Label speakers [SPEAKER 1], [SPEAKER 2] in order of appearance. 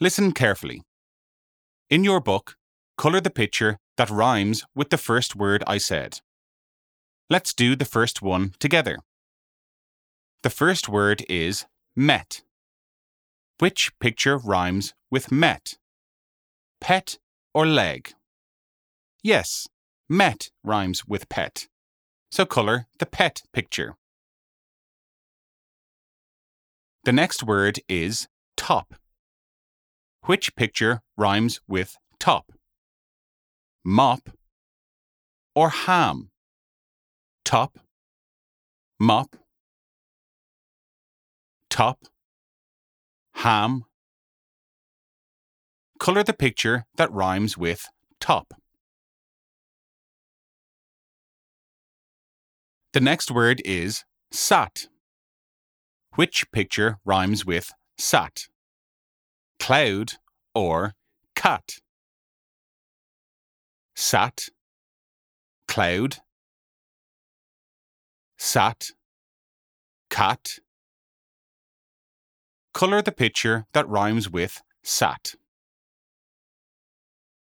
[SPEAKER 1] Listen carefully. In your book, colour the picture that rhymes with the first word I said. Let's do the first one together. The first word is met. Which picture rhymes with met? Pet or leg? Yes, met rhymes with pet. So colour the pet picture. The next word is top. Which picture rhymes with top? Mop or ham? Top, mop, top, ham. Colour the picture that rhymes with top. The next word is sat. Which picture rhymes with sat? Cloud or cat? Sat, cloud, sat, cat. Colour the picture that rhymes with sat.